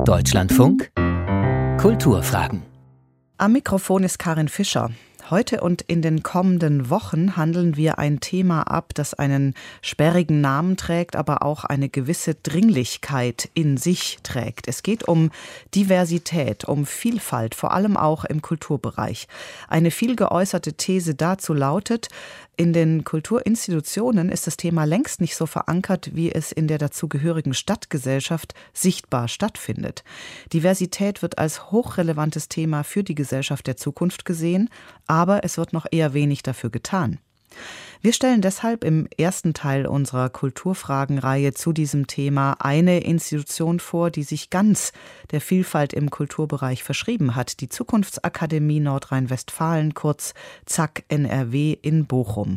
Deutschlandfunk Kulturfragen. Am Mikrofon ist Karin Fischer. Heute und in den kommenden Wochen handeln wir ein Thema ab, das einen sperrigen Namen trägt, aber auch eine gewisse Dringlichkeit in sich trägt. Es geht um Diversität, um Vielfalt, vor allem auch im Kulturbereich. Eine viel geäußerte These dazu lautet: In den Kulturinstitutionen ist das Thema längst nicht so verankert, wie es in der dazugehörigen Stadtgesellschaft sichtbar stattfindet. Diversität wird als hochrelevantes Thema für die Gesellschaft der Zukunft gesehen, aber es wird noch eher wenig dafür getan. Wir stellen deshalb im ersten Teil unserer Kulturfragenreihe zu diesem Thema eine Institution vor, die sich ganz der Vielfalt im Kulturbereich verschrieben hat, die Zukunftsakademie Nordrhein-Westfalen, kurz ZAK NRW in Bochum.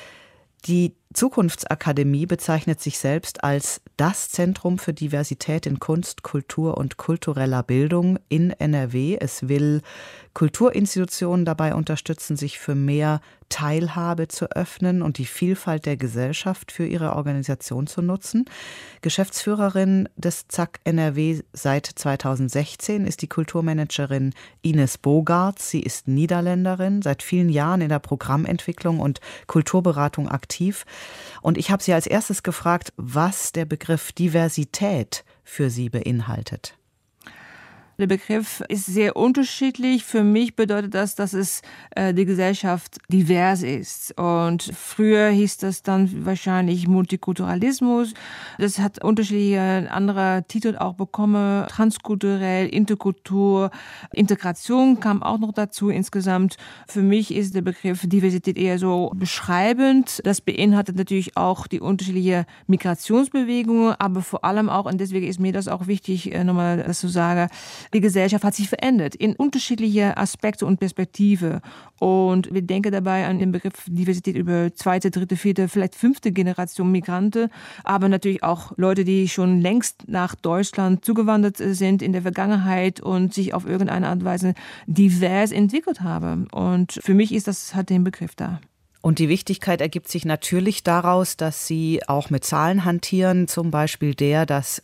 Die Zukunftsakademie bezeichnet sich selbst als das Zentrum für Diversität in Kunst, Kultur und kultureller Bildung in NRW. Es will Kulturinstitutionen dabei unterstützen, sich für mehr Teilhabe zu öffnen und die Vielfalt der Gesellschaft für ihre Organisation zu nutzen. Geschäftsführerin des ZAK NRW seit 2016 ist die Kulturmanagerin Ines Bogaerts. Sie ist Niederländerin, seit vielen Jahren in der Programmentwicklung und Kulturberatung aktiv. Und ich habe sie als erstes gefragt, was der Begriff Diversität für sie beinhaltet. Der Begriff ist sehr unterschiedlich. Für mich bedeutet das, dass die Gesellschaft divers ist. Und früher hieß das dann wahrscheinlich Multikulturalismus. Das hat unterschiedliche andere Titel auch bekommen. Transkulturell, Interkultur, Integration kam auch noch dazu insgesamt. Für mich ist der Begriff Diversität eher so beschreibend. Das beinhaltet natürlich auch die unterschiedlichen Migrationsbewegungen, aber vor allem auch, und deswegen ist mir das auch wichtig, nochmal das zu sagen, die Gesellschaft hat sich verändert in unterschiedliche Aspekte und Perspektive. Und wir denken dabei an den Begriff Diversität über zweite, dritte, vierte, vielleicht fünfte Generation Migranten, aber natürlich auch Leute, die schon längst nach Deutschland zugewandert sind in der Vergangenheit und sich auf irgendeine Art und Weise divers entwickelt haben. Und für mich hat den Begriff da. Und die Wichtigkeit ergibt sich natürlich daraus, dass Sie auch mit Zahlen hantieren, zum Beispiel dass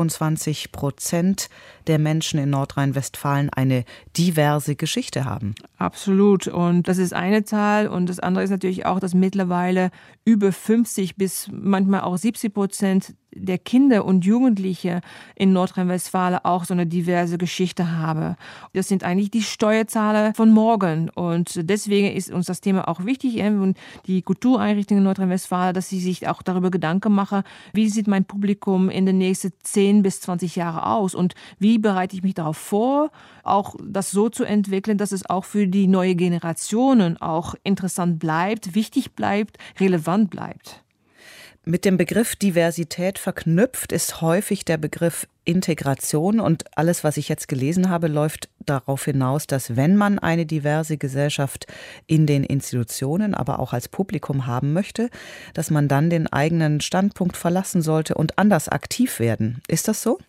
25% der Menschen in Nordrhein-Westfalen eine diverse Geschichte haben. Absolut. Und das ist eine Zahl. Und das andere ist natürlich auch, dass mittlerweile über 50 bis manchmal auch 70% der Kinder und Jugendliche in Nordrhein-Westfalen auch so eine diverse Geschichte haben. Das sind eigentlich die Steuerzahler von morgen. Und deswegen ist uns das Thema auch wichtig. Und die Kultureinrichtungen in Nordrhein-Westfalen, dass sie sich auch darüber Gedanken machen, wie sieht mein Publikum in den nächsten 10 bis 20 Jahren aus und wie bereite ich mich darauf vor, auch das so zu entwickeln, dass es auch für die neue Generationen auch interessant bleibt, wichtig bleibt, relevant bleibt. Mit dem Begriff Diversität verknüpft ist häufig der Begriff Integration, und alles, was ich jetzt gelesen habe, läuft darauf hinaus, dass wenn man eine diverse Gesellschaft in den Institutionen, aber auch als Publikum haben möchte, dass man dann den eigenen Standpunkt verlassen sollte und anders aktiv werden. Ist das so?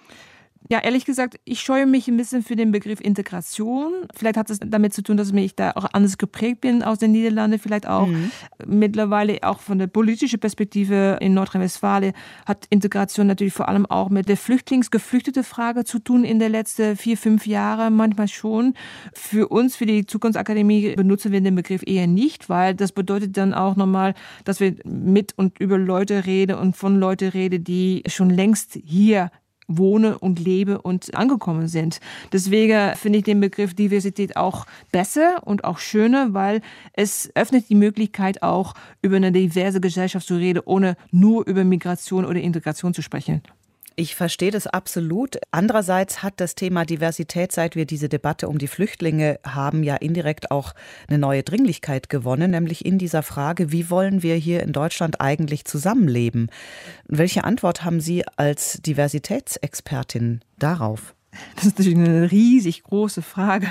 Ja, ehrlich gesagt, ich scheue mich ein bisschen für den Begriff Integration. Vielleicht hat es damit zu tun, dass ich da auch anders geprägt bin aus den Niederlanden. Vielleicht auch mittlerweile auch von der politischen Perspektive in Nordrhein-Westfalen hat Integration natürlich vor allem auch mit der Geflüchtete-Frage zu tun in den letzten 4-5 Jahren, manchmal schon. Für uns, für die Zukunftsakademie, benutzen wir den Begriff eher nicht, weil das bedeutet dann auch nochmal, dass wir mit und über Leute reden und von Leuten reden, die schon längst hier wohne und lebe und angekommen sind. Deswegen finde ich den Begriff Diversität auch besser und auch schöner, weil es öffnet die Möglichkeit auch über eine diverse Gesellschaft zu reden, ohne nur über Migration oder Integration zu sprechen. Ich verstehe das absolut. Andererseits hat das Thema Diversität, seit wir diese Debatte um die Flüchtlinge haben, ja indirekt auch eine neue Dringlichkeit gewonnen, nämlich in dieser Frage, wie wollen wir hier in Deutschland eigentlich zusammenleben? Welche Antwort haben Sie als Diversitätsexpertin darauf? Das ist natürlich eine riesig große Frage.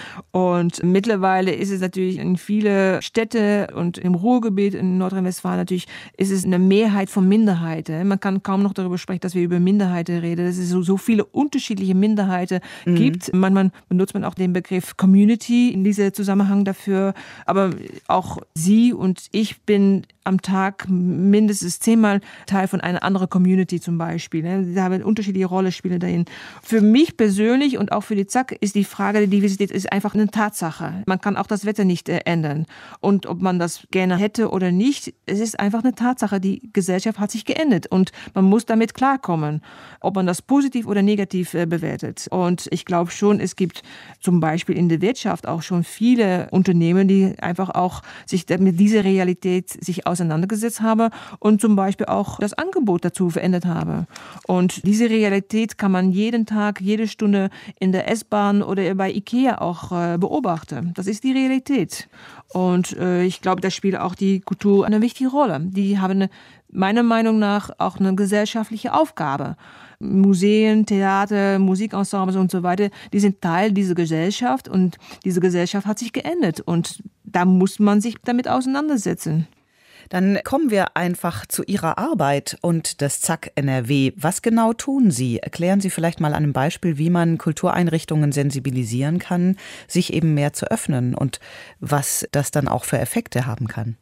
Und mittlerweile ist es natürlich in viele Städte und im Ruhrgebiet in Nordrhein-Westfalen natürlich ist es eine Mehrheit von Minderheiten. Man kann kaum noch darüber sprechen, dass wir über Minderheiten reden. Dass es so viele unterschiedliche Minderheiten gibt. Manchmal benutzt man auch den Begriff Community in diesem Zusammenhang dafür. Aber auch Sie und ich bin am Tag mindestens 10-mal Teil von einer anderen Community zum Beispiel. Da haben unterschiedliche Rollenspiele dahin. Für mich persönlich und auch für die ZAK ist die Frage der Diversität ist einfach eine Tatsache. Man kann auch das Wetter nicht ändern. Und ob man das gerne hätte oder nicht, es ist einfach eine Tatsache. Die Gesellschaft hat sich geändert und man muss damit klarkommen, ob man das positiv oder negativ bewertet. Und ich glaube schon, es gibt zum Beispiel in der Wirtschaft auch schon viele Unternehmen, die einfach auch sich mit dieser Realität sich auseinandergesetzt haben und zum Beispiel auch das Angebot dazu verändert haben. Und diese Realität kann man jeden Tag, jede Stunde in der S-Bahn oder bei IKEA auch beobachten. Das ist die Realität. Und ich glaube, da spielt auch die Kultur eine wichtige Rolle. Die haben meiner Meinung nach auch eine gesellschaftliche Aufgabe. Museen, Theater, Musikensembles und so weiter, die sind Teil dieser Gesellschaft und diese Gesellschaft hat sich geändert und da muss man sich damit auseinandersetzen. Dann kommen wir einfach zu Ihrer Arbeit und des ZAK NRW. Was genau tun Sie? Erklären Sie vielleicht mal an einem Beispiel, wie man Kultureinrichtungen sensibilisieren kann, sich eben mehr zu öffnen und was das dann auch für Effekte haben kann.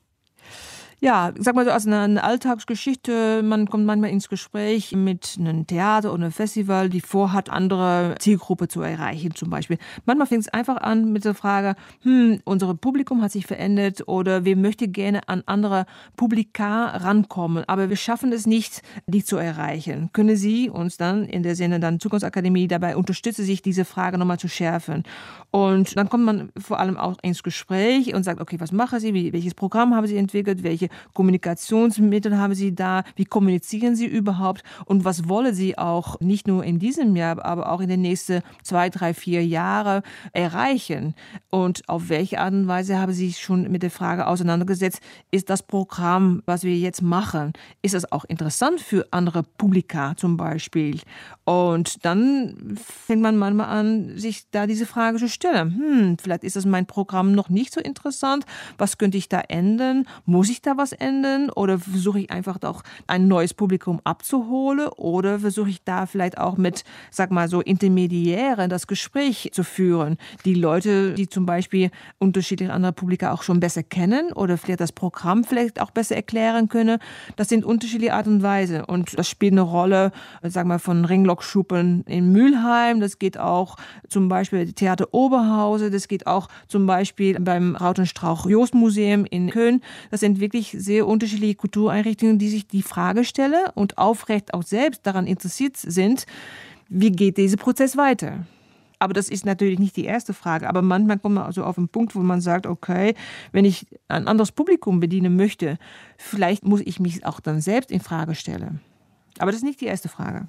Ja, sag mal so, aus einer Alltagsgeschichte, man kommt manchmal ins Gespräch mit einem Theater oder einem Festival, die vorhat, andere Zielgruppe zu erreichen zum Beispiel. Manchmal fängt es einfach an mit der Frage, unser Publikum hat sich verändert oder wir möchten gerne an andere Publika rankommen, aber wir schaffen es nicht, die zu erreichen. Können Sie uns dann in der Sinne dann Zukunftsakademie dabei unterstützen, sich diese Frage nochmal zu schärfen? Und dann kommt man vor allem auch ins Gespräch und sagt, okay, was machen Sie, welches Programm haben Sie entwickelt, welche Kommunikationsmittel haben Sie da? Wie kommunizieren Sie überhaupt? Und was wollen Sie auch nicht nur in diesem Jahr, aber auch in den nächsten 2, 3, 4 Jahren erreichen? Und auf welche Art und Weise haben Sie sich schon mit der Frage auseinandergesetzt, ist das Programm, was wir jetzt machen, ist das auch interessant für andere Publika zum Beispiel? Und dann fängt man manchmal an, sich da diese Frage zu stellen. Vielleicht ist das mein Programm noch nicht so interessant. Was könnte ich da ändern? Muss ich da was ändern oder versuche ich einfach auch ein neues Publikum abzuholen oder versuche ich da vielleicht auch mit, sag mal so, Intermediären das Gespräch zu führen. Die Leute, die zum Beispiel unterschiedliche andere Publika auch schon besser kennen oder vielleicht das Programm vielleicht auch besser erklären können, das sind unterschiedliche Art und Weise und das spielt eine Rolle, sag mal, von Ringlockschuppen in Mülheim, das geht auch zum Beispiel Theater Oberhause, das geht auch zum Beispiel beim Rautenstrauch-Jost-Museum in Köln. Das sind wirklich sehr unterschiedliche Kultureinrichtungen, die sich die Frage stellen und aufrecht auch selbst daran interessiert sind, wie geht dieser Prozess weiter? Aber das ist natürlich nicht die erste Frage. Aber manchmal kommt man also auf einen Punkt, wo man sagt, okay, wenn ich ein anderes Publikum bedienen möchte, vielleicht muss ich mich auch dann selbst in Frage stellen. Aber das ist nicht die erste Frage.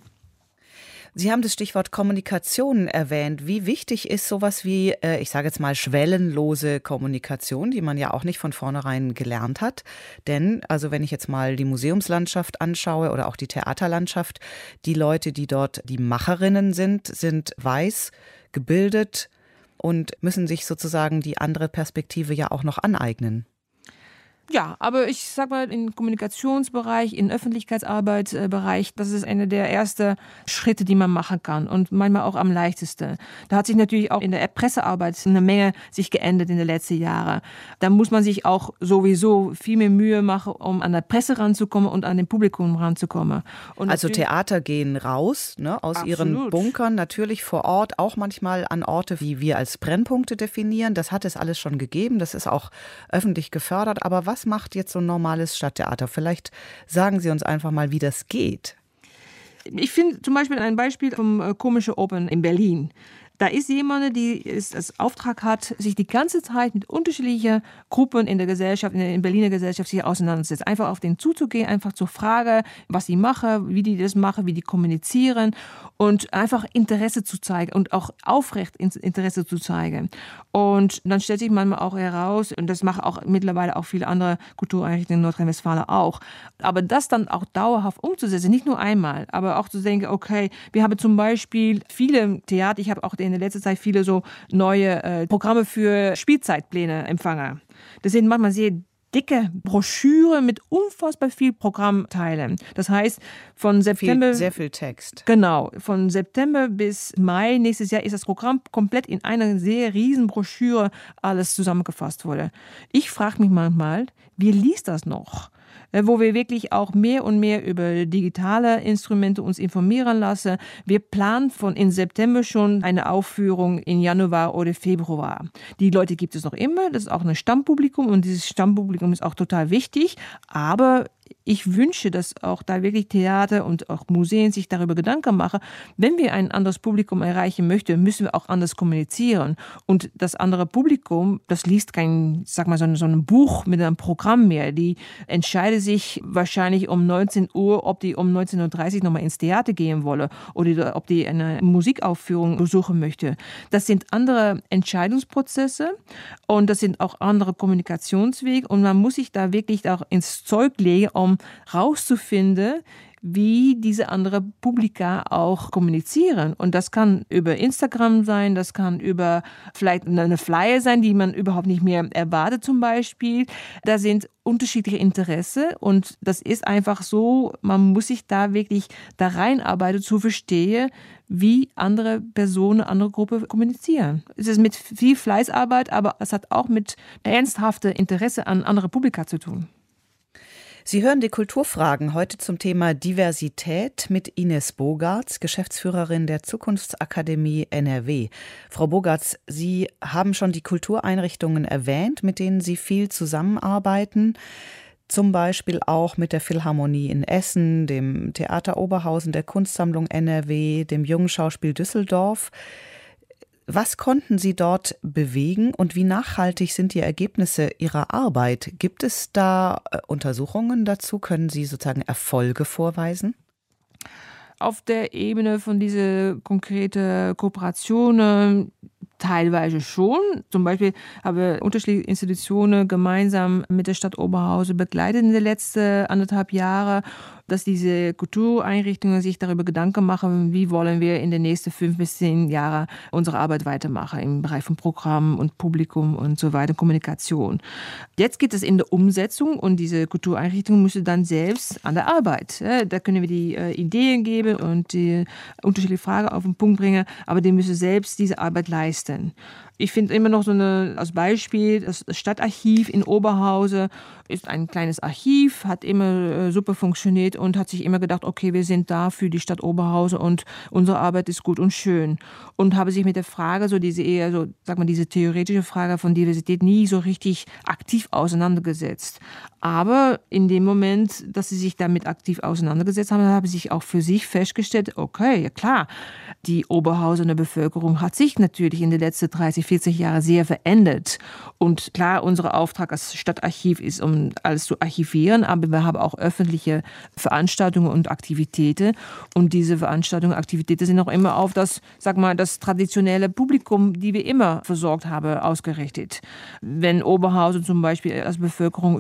Sie haben das Stichwort Kommunikation erwähnt. Wie wichtig ist sowas wie, ich sage jetzt mal, schwellenlose Kommunikation, die man ja auch nicht von vornherein gelernt hat? Denn, also wenn ich jetzt mal die Museumslandschaft anschaue oder auch die Theaterlandschaft, die Leute, die dort die Macherinnen sind weiß, gebildet und müssen sich sozusagen die andere Perspektive ja auch noch aneignen. Ja, aber ich sag mal, im Kommunikationsbereich, im Öffentlichkeitsarbeitsbereich, das ist einer der ersten Schritte, die man machen kann und manchmal auch am leichtesten. Da hat sich natürlich auch in der Pressearbeit eine Menge sich geändert in den letzten Jahren. Da muss man sich auch sowieso viel mehr Mühe machen, um an der Presse ranzukommen und an dem Publikum ranzukommen. Und also Theater gehen raus, ne, aus ihren Bunkern, natürlich vor Ort, auch manchmal an Orte, wie wir als Brennpunkte definieren. Das hat es alles schon gegeben, das ist auch öffentlich gefördert, aber was macht jetzt so ein normales Stadttheater? Vielleicht sagen Sie uns einfach mal, wie das geht. Ich finde zum Beispiel ein Beispiel vom Komische Open in Berlin. Da ist jemand, die es als Auftrag hat, sich die ganze Zeit mit unterschiedlichen Gruppen in der Gesellschaft, in der Berliner Gesellschaft sich auseinanderzusetzen. Einfach auf den zuzugehen, einfach zu fragen, was sie machen, wie die das machen, wie die kommunizieren und einfach Interesse zu zeigen und auch aufrecht Interesse zu zeigen. Und dann stellt sich manchmal auch heraus, und das machen auch mittlerweile auch viele andere Kultureinrichtungen in Nordrhein-Westfalen auch, aber das dann auch dauerhaft umzusetzen, nicht nur einmal, aber auch zu denken, okay, wir haben zum Beispiel viele Theater, ich habe auch in der letzten Zeit viele so neue Programme für Spielzeitpläne empfangen. Das sind manchmal sehr dicke Broschüre mit unfassbar viel Programmteilen. Das heißt, von September... Sehr viel Text. Genau. Von September bis Mai nächstes Jahr ist das Programm komplett in einer sehr riesen Broschüre alles zusammengefasst worden. Ich frage mich manchmal, wie liest das noch? wo wir wirklich auch mehr und mehr über digitale Instrumente uns informieren lassen. Wir planen in September schon eine Aufführung in Januar oder Februar. Die Leute gibt es noch immer, das ist auch ein Stammpublikum und dieses Stammpublikum ist auch total wichtig, aber ich wünsche, dass auch da wirklich Theater und auch Museen sich darüber Gedanken machen. Wenn wir ein anderes Publikum erreichen möchten, müssen wir auch anders kommunizieren. Und das andere Publikum, das liest kein, sag mal, so ein Buch mit einem Programm mehr. Die entscheiden sich wahrscheinlich um 19 Uhr, ob die um 19.30 Uhr nochmal ins Theater gehen wollen oder ob die eine Musikaufführung besuchen möchte. Das sind andere Entscheidungsprozesse und das sind auch andere Kommunikationswege. Und man muss sich da wirklich auch ins Zeug legen, um rauszufinden, wie diese anderen Publika auch kommunizieren. Und das kann über Instagram sein, das kann über vielleicht eine Flyer sein, die man überhaupt nicht mehr erwartet zum Beispiel. Da sind unterschiedliche Interessen und das ist einfach so, man muss sich da wirklich da reinarbeiten, zu verstehen, wie andere Personen, andere Gruppen kommunizieren. Es ist mit viel Fleißarbeit, aber es hat auch mit ernsthaftem Interesse an andere Publika zu tun. Sie hören die Kulturfragen heute zum Thema Diversität mit Ines Bogartz, Geschäftsführerin der Zukunftsakademie NRW. Frau Bogartz, Sie haben schon die Kultureinrichtungen erwähnt, mit denen Sie viel zusammenarbeiten. Zum Beispiel auch mit der Philharmonie in Essen, dem Theater Oberhausen, der Kunstsammlung NRW, dem Jungen Schauspiel Düsseldorf. Was konnten Sie dort bewegen und wie nachhaltig sind die Ergebnisse Ihrer Arbeit? Gibt es da Untersuchungen dazu? Können Sie sozusagen Erfolge vorweisen? Auf der Ebene von diesen konkreten Kooperationen teilweise schon. Zum Beispiel haben unterschiedliche Institutionen gemeinsam mit der Stadt Oberhausen begleitet in den letzten 1,5 Jahren, dass diese Kultureinrichtungen sich darüber Gedanken machen, wie wollen wir in den nächsten 5 bis 10 Jahren unsere Arbeit weitermachen im Bereich von Programm und Publikum und so weiter, Kommunikation. Jetzt geht es in der Umsetzung und diese Kultureinrichtungen müssen dann selbst an der Arbeit. Da können wir die Ideen geben und die unterschiedliche Fragen auf den Punkt bringen, aber die müssen selbst diese Arbeit leisten. Ich finde immer noch als Beispiel, das Stadtarchiv in Oberhausen ist ein kleines Archiv, hat immer super funktioniert und hat sich immer gedacht, okay, wir sind da für die Stadt Oberhausen und unsere Arbeit ist gut und schön. Und habe sich mit der Frage, diese theoretische Frage von Diversität nie so richtig aktiv auseinandergesetzt. Aber in dem Moment, dass sie sich damit aktiv auseinandergesetzt haben, habe ich auch für sich festgestellt, okay, ja klar, die Oberhausener Bevölkerung hat sich natürlich in den letzten 30, 40 Jahren sehr verändert. Und klar, unser Auftrag als Stadtarchiv ist, um alles zu archivieren, aber wir haben auch öffentliche Veranstaltungen und Aktivitäten. Und diese Veranstaltungen und Aktivitäten sind auch immer auf das traditionelle Publikum, die wir immer versorgt haben, ausgerichtet. Wenn Oberhausen zum Beispiel als Bevölkerung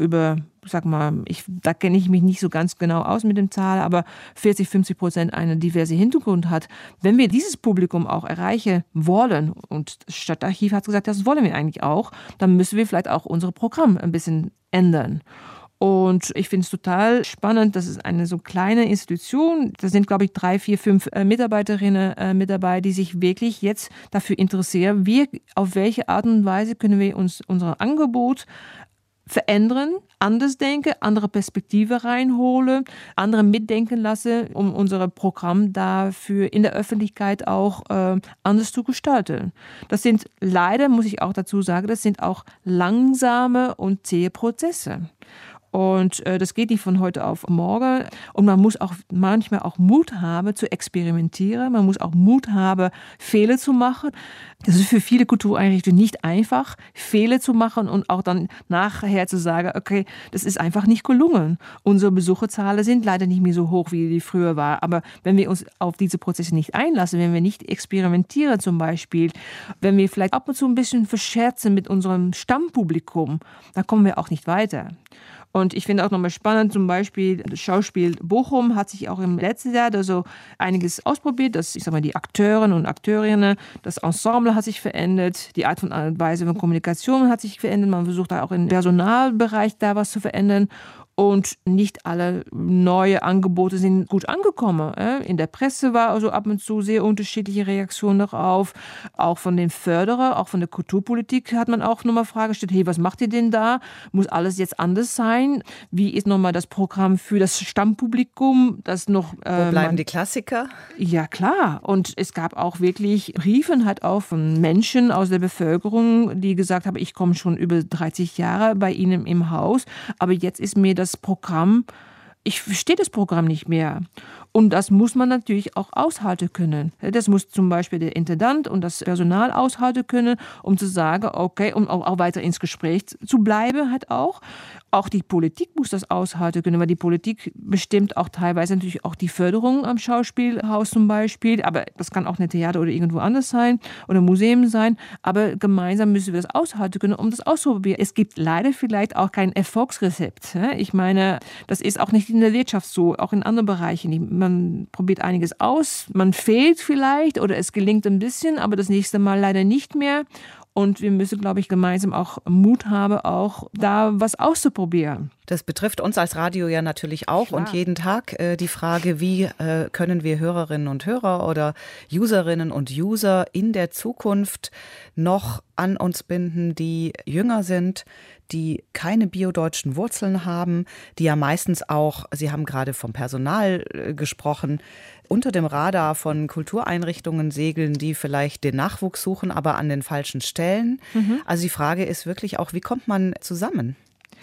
da kenne ich mich nicht so ganz genau aus mit dem Zahl, aber 40-50% einen diversen Hintergrund hat. Wenn wir dieses Publikum auch erreichen wollen, und das Stadtarchiv hat gesagt, das wollen wir eigentlich auch, dann müssen wir vielleicht auch unser Programm ein bisschen ändern. Und ich finde es total spannend, das ist eine so kleine Institution, da sind, glaube ich, 3, 4, 5 Mitarbeiterinnen mit dabei, die sich wirklich jetzt dafür interessieren, auf welche Art und Weise können wir unser Angebot verändern, anders denken, andere Perspektive reinholen, andere mitdenken lassen, um unser Programm dafür in der Öffentlichkeit auch anders zu gestalten. Das sind leider, muss ich auch dazu sagen, das sind auch langsame und zähe Prozesse. Und das geht nicht von heute auf morgen. Und man muss auch manchmal auch Mut haben zu experimentieren. Man muss auch Mut haben, Fehler zu machen. Das ist für viele Kultureinrichtungen nicht einfach, Fehler zu machen und auch dann nachher zu sagen, okay, das ist einfach nicht gelungen. Unsere Besucherzahlen sind leider nicht mehr so hoch, wie die früher war. Aber wenn wir uns auf diese Prozesse nicht einlassen, wenn wir nicht experimentieren zum Beispiel, wenn wir vielleicht ab und zu ein bisschen verscherzen mit unserem Stammpublikum, dann kommen wir auch nicht weiter. Und ich finde auch nochmal spannend, zum Beispiel das Schauspiel Bochum hat sich auch im letzten Jahr da so einiges ausprobiert. Die Akteuren und Akteurinnen, das Ensemble hat sich verändert, die Art und Weise von Kommunikation hat sich verändert. Man versucht da auch im Personalbereich da was zu verändern. Und nicht alle neue Angebote sind gut angekommen. In der Presse war also ab und zu sehr unterschiedliche Reaktionen darauf. Auch von den Förderern, auch von der Kulturpolitik hat man auch nochmal Fragen gestellt, hey, was macht ihr denn da? Muss alles jetzt anders sein? Wie ist nochmal das Programm für das Stammpublikum? Das noch, Wo bleiben die Klassiker? Ja, klar. Und es gab auch wirklich Briefe halt auch von Menschen aus der Bevölkerung, die gesagt haben, ich komme schon über 30 Jahre bei Ihnen im Haus, aber jetzt ist mir das Programm, ich verstehe das Programm nicht mehr. Und das muss man natürlich auch aushalten können. Das muss zum Beispiel der Intendant und das Personal aushalten können, um zu sagen, okay, um auch weiter ins Gespräch zu bleiben halt auch. Auch die Politik muss das aushalten können, weil die Politik bestimmt auch teilweise natürlich auch die Förderung am Schauspielhaus zum Beispiel. Aber das kann auch ein Theater oder irgendwo anders sein oder ein Museum sein. Aber gemeinsam müssen wir das aushalten können, um das auszuprobieren. Es gibt leider vielleicht auch kein Erfolgsrezept. Ich meine, das ist auch nicht in der Wirtschaft so, auch in anderen Bereichen. Man probiert einiges aus, man fehlt vielleicht oder es gelingt ein bisschen, aber das nächste Mal leider nicht mehr. Und wir müssen, glaube ich, gemeinsam auch Mut haben, auch da was auszuprobieren. Das betrifft uns als Radio ja natürlich auch. Klar. Und jeden Tag die Frage, wie können wir Hörerinnen und Hörer oder Userinnen und User in der Zukunft noch an uns binden, die jünger sind, die keine biodeutschen Wurzeln haben, die ja meistens auch, Sie haben gerade vom Personal gesprochen, unter dem Radar von Kultureinrichtungen segeln, die vielleicht den Nachwuchs suchen, aber an den falschen Stellen. Also die Frage ist wirklich auch, wie kommt man zusammen?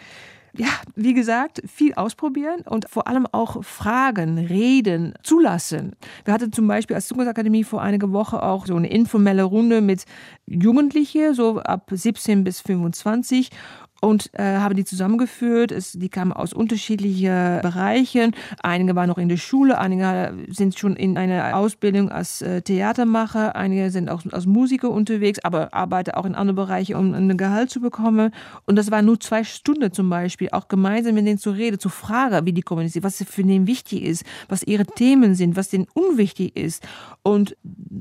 Ja, wie gesagt, viel ausprobieren und vor allem auch fragen, reden, zulassen. Wir hatten zum Beispiel als Zukunftsakademie vor einiger Woche auch so eine informelle Runde mit Jugendlichen, so ab 17 bis 25. Und haben die zusammengeführt. Die kamen aus unterschiedlichen Bereichen. Einige waren noch in der Schule, einige sind schon in einer Ausbildung als Theatermacher, einige sind auch als Musiker unterwegs, aber arbeiten auch in anderen Bereichen, um ein Gehalt zu bekommen. Und das waren nur 2 Stunden zum Beispiel, auch gemeinsam mit denen zu reden, zu fragen, wie die kommunizieren, was für den wichtig ist, was ihre Themen sind, was denen unwichtig ist. Und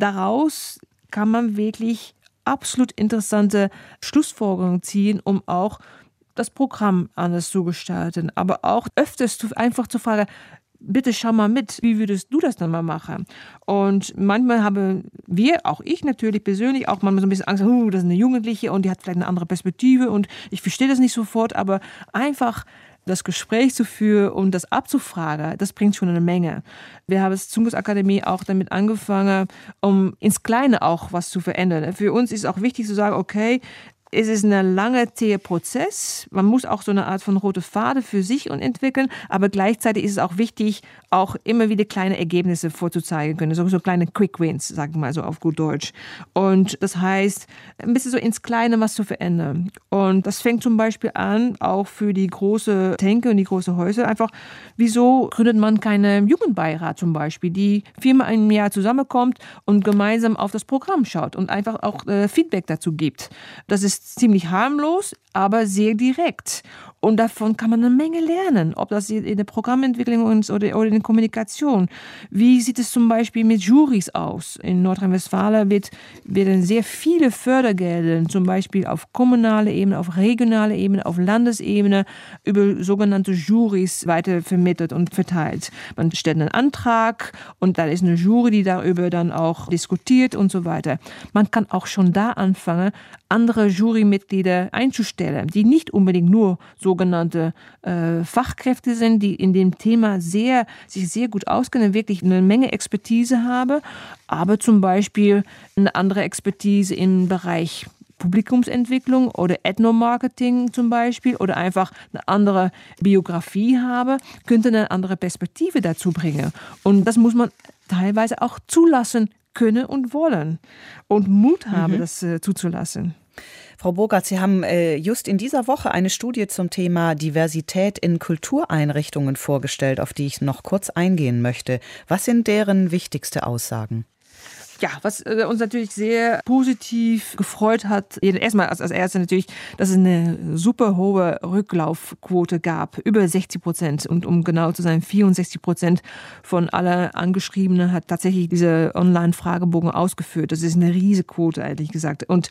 daraus kann man wirklich absolut interessante Schlussfolgerungen ziehen, um auch das Programm anders zu gestalten. Aber auch öfters einfach zu fragen, bitte schau mal mit, wie würdest du das dann mal machen? Und manchmal haben wir, auch ich natürlich persönlich, auch manchmal so ein bisschen Angst, das ist eine Jugendliche und die hat vielleicht eine andere Perspektive und ich verstehe das nicht sofort, aber einfach das Gespräch zu führen und das abzufragen, das bringt schon eine Menge. Wir haben als Zukunftsakademie auch damit angefangen, um ins Kleine auch was zu verändern. Für uns ist auch wichtig zu sagen, okay, es ist ein langer, zäher Prozess. Man muss auch so eine Art von rote Faden für sich entwickeln, aber gleichzeitig ist es auch wichtig, auch immer wieder kleine Ergebnisse vorzuzeigen können, so kleine Quick Wins, sagen wir mal so auf gut Deutsch. Und das heißt, ein bisschen so ins Kleine was zu verändern. Und das fängt zum Beispiel an, auch für die große Tänke und die große Häuser, einfach, wieso gründet man keinen Jugendbeirat zum Beispiel, die 4-mal im Jahr zusammenkommt und gemeinsam auf das Programm schaut und einfach auch Feedback dazu gibt. Das ist ziemlich harmlos, aber sehr direkt. Und davon kann man eine Menge lernen, ob das in der Programmentwicklung ist oder in der Kommunikation. Wie sieht es zum Beispiel mit Jurys aus? In Nordrhein-Westfalen werden sehr viele Fördergelder, zum Beispiel auf kommunaler Ebene, auf regionaler Ebene, auf Landesebene, über sogenannte Jurys weitervermittelt und verteilt. Man stellt einen Antrag und dann ist eine Jury, die darüber dann auch diskutiert und so weiter. Man kann auch schon da anfangen, andere Jurymitglieder einzustellen, die nicht unbedingt nur sogenannte Fachkräfte sind, die in dem Thema sich sehr gut auskennen, wirklich eine Menge Expertise haben, aber zum Beispiel eine andere Expertise im Bereich Publikumsentwicklung oder Ethnomarketing zum Beispiel oder einfach eine andere Biografie habe, könnte eine andere Perspektive dazu bringen. Und das muss man teilweise auch zulassen können und wollen und Mut haben, das zuzulassen. Frau Burgert, Sie haben just in dieser Woche eine Studie zum Thema Diversität in Kultureinrichtungen vorgestellt, auf die ich noch kurz eingehen möchte. Was sind deren wichtigste Aussagen? Ja, was uns natürlich sehr positiv gefreut hat, erstmal als Erste natürlich, dass es eine super hohe Rücklaufquote gab, über 60%. Und um genau zu sein, 64% von aller Angeschriebenen hat tatsächlich diese Online-Fragebogen ausgeführt. Das ist eine riesige Quote, ehrlich gesagt. Und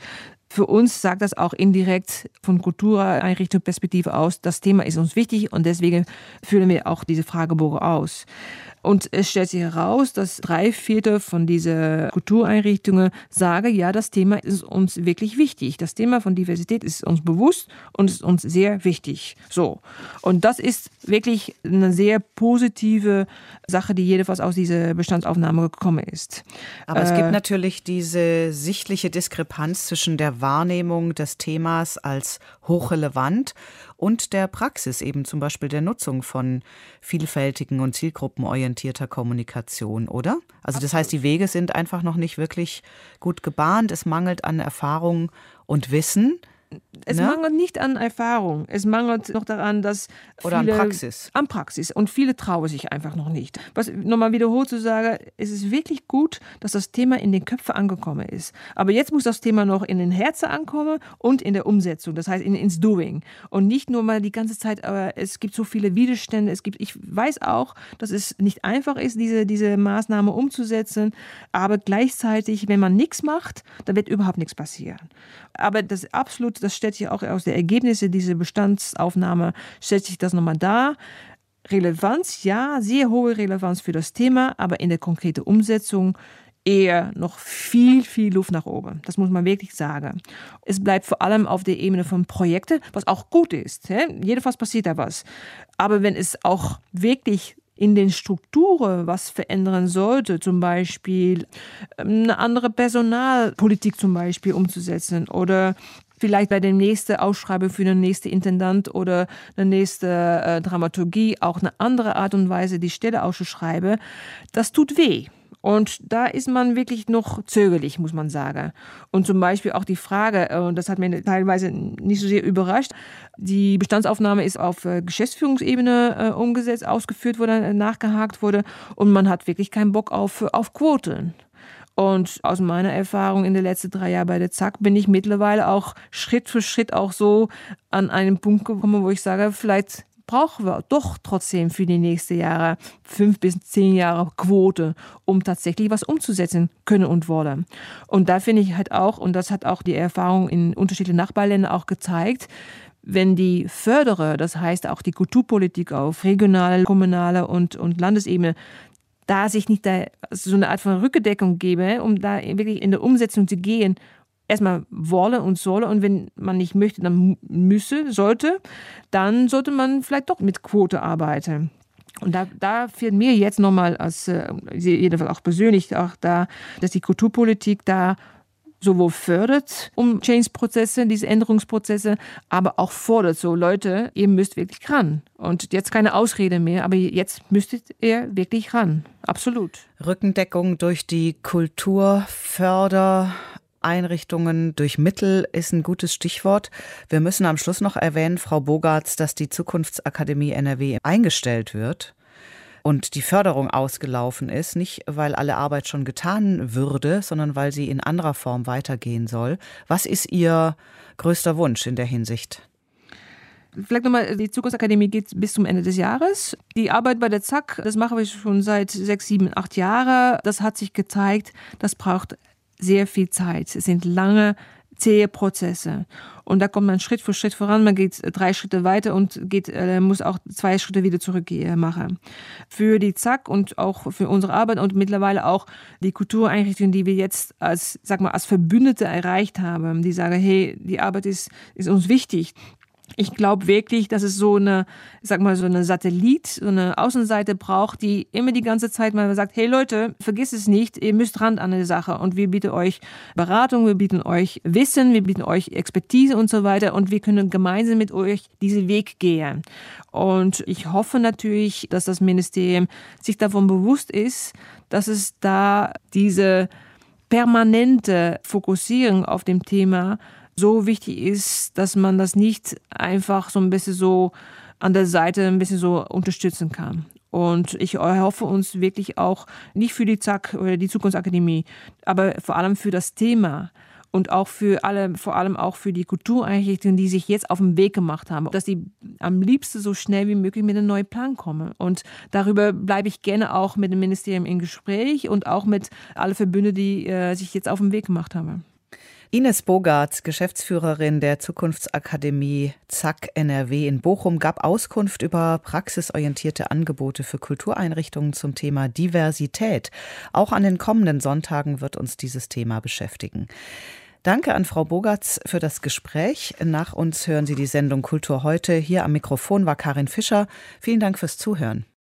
für uns sagt das auch indirekt von Kultureinrichtungsperspektive aus, das Thema ist uns wichtig und deswegen füllen wir auch diese Fragebogen aus. Und es stellt sich heraus, dass 3/4 von diesen Kultureinrichtungen sagen, ja, das Thema ist uns wirklich wichtig. Das Thema von Diversität ist uns bewusst und ist uns sehr wichtig. So. Und das ist wirklich eine sehr positive Sache, die jedenfalls aus dieser Bestandsaufnahme gekommen ist. Aber es gibt natürlich diese sichtliche Diskrepanz zwischen der Wahrnehmung des Themas als hochrelevant und der Praxis, eben zum Beispiel der Nutzung von vielfältigen und zielgruppenorientierter Kommunikation, oder? Also das heißt, die Wege sind einfach noch nicht wirklich gut gebahnt, es mangelt an Erfahrung und Wissen. Es mangelt nicht an Erfahrung. Es mangelt noch daran, dass oder viele... an Praxis. An Praxis. Und viele trauen sich einfach noch nicht. Was nochmal wiederholt zu sagen, es ist wirklich gut, dass das Thema in den Köpfen angekommen ist. Aber jetzt muss das Thema noch in den Herzen ankommen und in der Umsetzung. Das heißt, ins Doing. Und nicht nur mal die ganze Zeit, aber es gibt so viele Widerstände. Ich weiß auch, dass es nicht einfach ist, diese Maßnahme umzusetzen. Aber gleichzeitig, wenn man nichts macht, dann wird überhaupt nichts passieren. Aber das stellt sich auch aus den Ergebnissen dieser Bestandsaufnahme, stellt sich das nochmal dar. Relevanz, ja, sehr hohe Relevanz für das Thema, aber in der konkreten Umsetzung eher noch viel, viel Luft nach oben. Das muss man wirklich sagen. Es bleibt vor allem auf der Ebene von Projekten, was auch gut ist. Jedenfalls passiert da was. Aber wenn es auch wirklich in den Strukturen was verändern sollte, zum Beispiel eine andere Personalpolitik zum Beispiel umzusetzen oder vielleicht bei der nächsten Ausschreibung für den nächsten Intendant oder eine nächste Dramaturgie auch eine andere Art und Weise die Stelle auszuschreiben, das tut weh. Und da ist man wirklich noch zögerlich, muss man sagen. Und zum Beispiel auch die Frage, und das hat mich teilweise nicht so sehr überrascht, die Bestandsaufnahme ist auf Geschäftsführungsebene umgesetzt, ausgeführt wurde, nachgehakt wurde und man hat wirklich keinen Bock auf Quoten. Und aus meiner Erfahrung in den letzten 3 Jahren bei der ZAK bin ich mittlerweile auch Schritt für Schritt auch so an einen Punkt gekommen, wo ich sage, vielleicht brauchen wir doch trotzdem für die nächsten Jahre 5 bis 10 Jahre Quote, um tatsächlich was umzusetzen können und wollen. Und da finde ich halt auch, und das hat auch die Erfahrung in unterschiedlichen Nachbarländern auch gezeigt, wenn die Förderer, das heißt auch die Kulturpolitik auf regionaler, kommunaler und Landesebene, da sich nicht so eine Art von Rückendeckung gebe, um da wirklich in der Umsetzung zu gehen, erstmal wolle und solle und wenn man nicht möchte, dann sollte man vielleicht doch mit Quote arbeiten. Und da fehlt mir jetzt nochmal, als jedenfalls auch persönlich, auch da, dass die Kulturpolitik da sowohl fördert, Change-Prozesse, diese Änderungsprozesse, aber auch fordert, so Leute, ihr müsst wirklich ran. Und jetzt keine Ausrede mehr, aber jetzt müsstet ihr wirklich ran. Absolut. Rückendeckung durch die Kulturfördereinrichtungen durch Mittel ist ein gutes Stichwort. Wir müssen am Schluss noch erwähnen, Frau Bogartz, dass die Zukunftsakademie NRW eingestellt wird und die Förderung ausgelaufen ist, nicht weil alle Arbeit schon getan würde, sondern weil sie in anderer Form weitergehen soll. Was ist Ihr größter Wunsch in der Hinsicht? Vielleicht nochmal, die Zukunftsakademie geht bis zum Ende des Jahres. Die Arbeit bei der ZAK, das machen wir schon seit 6, 7, 8 Jahren. Das hat sich gezeigt, das braucht sehr viel Zeit. Es sind lange, zähe Prozesse. Und da kommt man Schritt für Schritt voran. Man geht 3 Schritte weiter und muss auch 2 Schritte wieder zurück machen. Für die ZAK und auch für unsere Arbeit und mittlerweile auch die Kultureinrichtungen, die wir jetzt als Verbündete erreicht haben, die sagen, hey, die Arbeit ist uns wichtig. Ich glaube wirklich, dass es so eine Satellit, so eine Außenseite braucht, die immer die ganze Zeit mal sagt, hey Leute, vergiss es nicht, ihr müsst ran an die Sache und wir bieten euch Beratung, wir bieten euch Wissen, wir bieten euch Expertise und so weiter und wir können gemeinsam mit euch diesen Weg gehen. Und ich hoffe natürlich, dass das Ministerium sich davon bewusst ist, dass es da diese permanente Fokussierung auf dem Thema so wichtig ist, dass man das nicht einfach so ein bisschen so an der Seite ein bisschen so unterstützen kann. Und ich hoffe uns wirklich auch, nicht für die ZAK oder die Zukunftsakademie, aber vor allem für das Thema und auch vor allem auch für die Kultureinrichtungen, die sich jetzt auf den Weg gemacht haben, dass die am liebsten so schnell wie möglich mit einem neuen Plan kommen. Und darüber bleibe ich gerne auch mit dem Ministerium in Gespräch und auch mit allen Verbündeten, die sich jetzt auf den Weg gemacht haben. Ines Bogartz, Geschäftsführerin der Zukunftsakademie ZAK NRW in Bochum, gab Auskunft über praxisorientierte Angebote für Kultureinrichtungen zum Thema Diversität. Auch an den kommenden Sonntagen wird uns dieses Thema beschäftigen. Danke an Frau Bogartz für das Gespräch. Nach uns hören Sie die Sendung Kultur heute. Hier am Mikrofon war Karin Fischer. Vielen Dank fürs Zuhören.